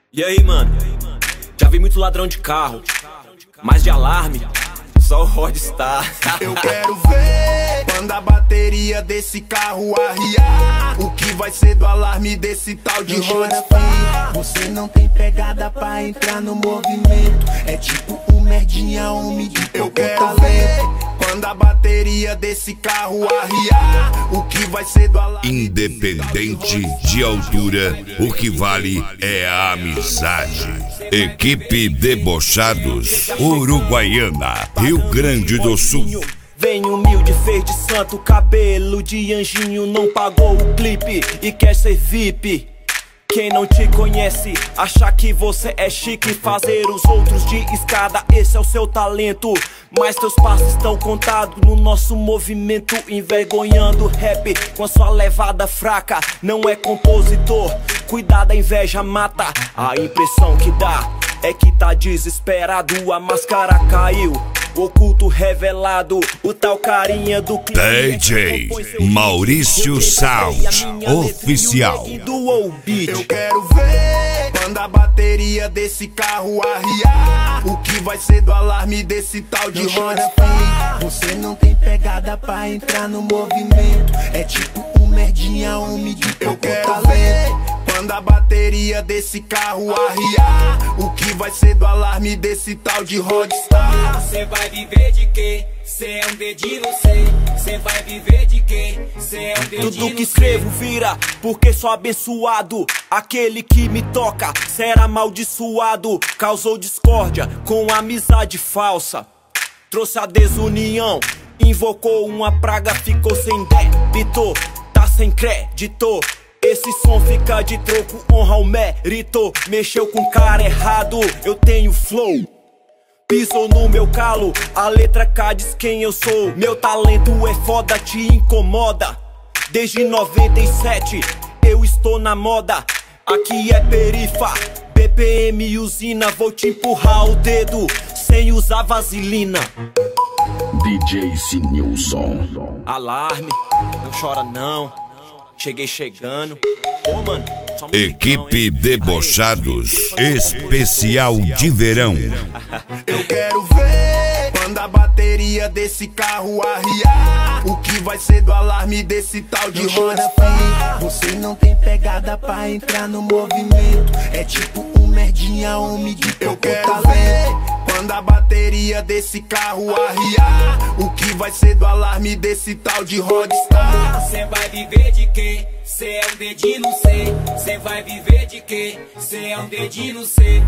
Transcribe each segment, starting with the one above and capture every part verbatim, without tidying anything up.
E aí, mano? Já vi muito ladrão de carro, mas de alarme, só o Rodstar. Eu quero ver quando a bateria desse carro arriar. O que vai ser do alarme desse tal de Rodstar? Você não tem pegada pra entrar no movimento. É tipo um merdinha homem de Eu pouco quero talento. ver quando a bateria desse carro arriar. O que vai ser do alarme? Independente de altura, o que vale é a amizade. Equipe Debochados, Uruguaiana, Rio Grande do Sul. Vem humilde, fez de santo, cabelo de anjinho, não pagou o clipe e quer ser V I P. Quem não te conhece, acha que você é chique, fazer os outros de escada, esse é o seu talento. Mas teus passos estão contados no nosso movimento, envergonhando o rap com a sua levada fraca. Não é compositor, cuidado, a inveja mata. A impressão que dá é que tá desesperado, a máscara caiu, oculto revelado, o tal carinha do D J Maurício Sound Oficial. Eu quero ver quando a bateria desse carro arriar. O que vai ser do alarme desse tal de Rodstar? Você não tem pegada pra entrar no movimento. É tipo um merdinha homem de Eu pouco quero talento. ver quando a bateria desse carro arriar. O que vai ser do alarme desse tal de Rodstar? Cê vai viver de quê? Cê é um dedinho, não sei. Cê vai viver de quê? Cê é um dedinho, Tudo que escrevo vira, porque sou abençoado. Aquele que me toca será amaldiçoado. Causou discórdia com amizade falsa, trouxe a desunião, invocou uma praga, ficou sem débito, tá sem crédito. Esse som fica de troco, honra ao mérito. Mexeu com o cara errado, eu tenho flow. Pisou no meu calo, a letra K diz quem eu sou. Meu talento é foda, te incomoda. Desde noventa e sete eu estou na moda. Aqui é perifa, B P M usina. Vou te empurrar o dedo sem usar vaselina. D J Sinilson. Alarme, não chora não, cheguei chegando. Ô, mano, só um Equipe musicão, hein? Debochados, especial de verão. Eu quero ver quando a bateria desse carro arriar. O que vai ser do alarme desse tal de Rodstar? Você não tem pegada pra entrar no movimento. É tipo um merdinha homem de Eu pouco quero talento. ver quando a bateria desse carro arriar. O que vai ser do alarme desse tal de Rodstar? Cê vai viver de quê? Cê é um dedinho, não sei. Cê vai viver de quê? Cê é um dedinho, não sei.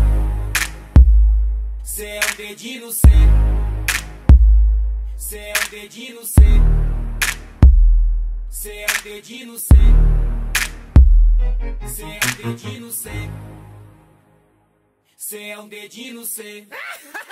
Cê é um dedinho, não sei. Cê é um dedinho, não sei. Cê é um dedinho, não sei. Cê é um dedinho, não sei. Cê é um dedinho, não sei.